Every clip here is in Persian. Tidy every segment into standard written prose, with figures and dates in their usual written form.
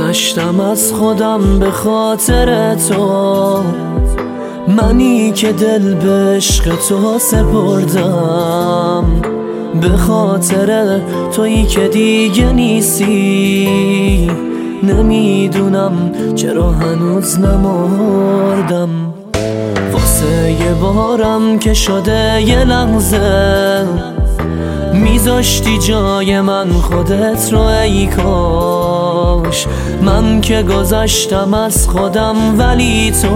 گذشتم از خودم به خاطر تو، منی که دل به عشق تو سپردم، به خاطر تویی که دیگه نیستی. نمیدونم چرا هنوز نمردم، واسه یه بارم که شده یه لحظه میذاشتی جای من خودت رو. ای کاش من که گذشتم از خودم، ولی تو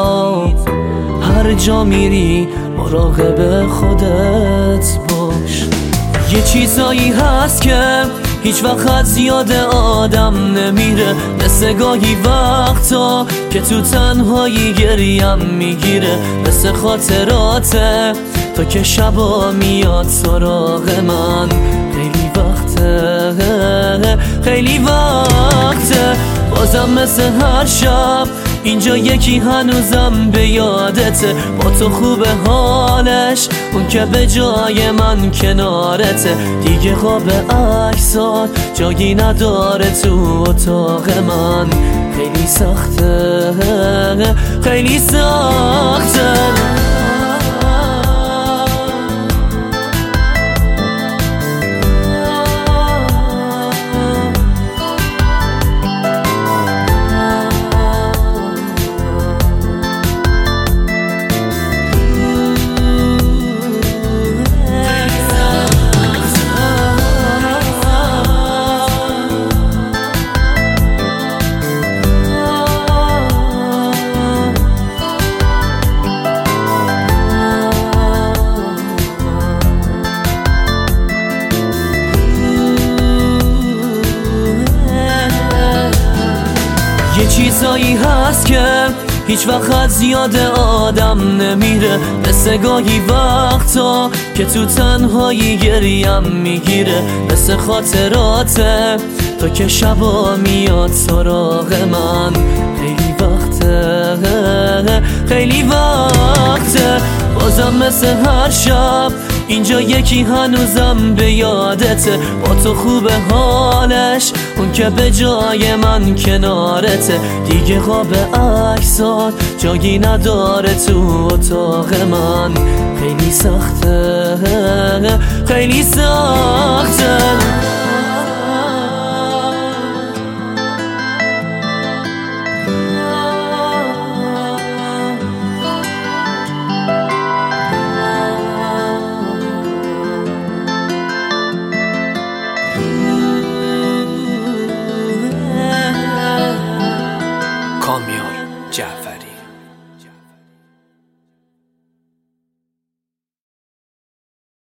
هر جا میری مراقب خودت باش. یه چیزایی هست که هیچ وقت از یاد آدم نمیره، مثل گاهی وقتا که تو تنهایی گریم میگیره، مثل خاطراته تو که شبا میاد سراغ من. خیلی وقته خیلی وقته بازم مثل هر شب اینجا یکی هنوزم به یادته، با تو خوبه حالش اون که به جای من کنارته. دیگه خواب عکسات جایی نداره تو اتاق من. خیلی سخته خیلی سخته. یه چیزایی هست که هیچ وقت از یاد آدم نمیره، مثل گاهی وقتا که تو تنهایی گریم میگیره، مثل خاطراته تو که شبا میاد سراغ من. خیلی وقته خیلی وقته بازم مثل هر شب اینجا یکی هنوزم به یادته، با تو خوبه حالش اون که به جای من کنارته. دیگه خواب عکسات جایی نداره تو اتاق من. خیلی سخته خیلی سخته.